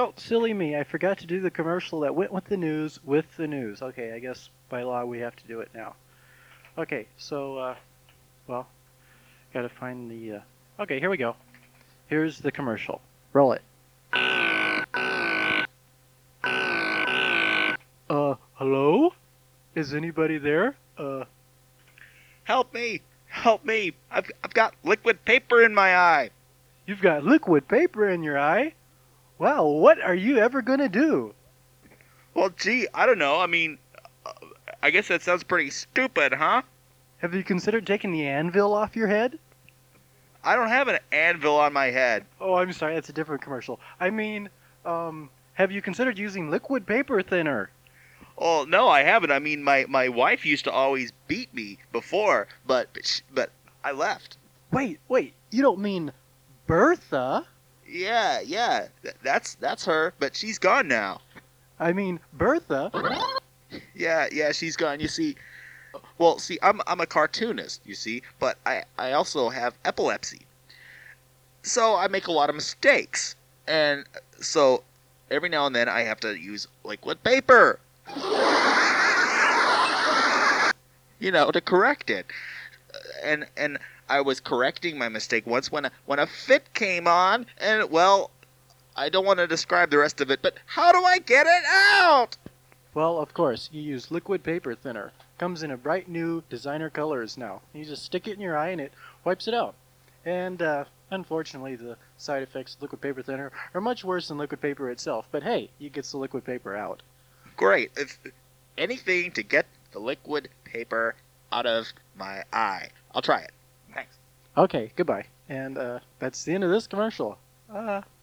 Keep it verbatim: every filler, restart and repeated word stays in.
Oh, silly me. I forgot to do the commercial that went with the news with the news. Okay, I guess by law we have to do it now. Okay, so, uh, well, gotta find the, uh, okay, here we go. Here's the commercial. Roll it. Uh, hello? Is anybody there? Uh, Help me! Help me! I've, I've got liquid paper in my eye. you've got liquid paper in your eye? Well, what are you ever gonna do? Well, gee, I don't know. I mean, uh, I guess that sounds pretty stupid, huh? Have you considered taking the anvil off your head? I don't have an anvil on my head. Oh, I'm sorry, that's a different commercial. I mean, um, have you considered using liquid paper thinner? Oh, no, I haven't. I mean, my, my wife used to always beat me before, but but, sh- but I left. Wait, wait, you don't mean Bertha? Yeah, yeah, th- that's that's her, but she's gone now. I mean, Bertha? Yeah, yeah, she's gone. You see, well, see, I'm I'm a cartoonist, you see, but I I also have epilepsy, so I make a lot of mistakes, and so every now and then I have to use liquid paper, you know, to correct it. And and I was correcting my mistake once when a, when a fit came on, and well, I don't want to describe the rest of it, but how do I get it out? Well, of course, you use liquid paper thinner. Comes in a bright new designer colors now. You just stick it in your eye and it wipes it out. And, uh, unfortunately, the side effects of liquid paper thinner are much worse than liquid paper itself. But hey, you get the liquid paper out. Great. If anything to get the liquid paper out of my eye. I'll try it. Thanks. Okay, goodbye. And, uh, that's the end of this commercial. Uh,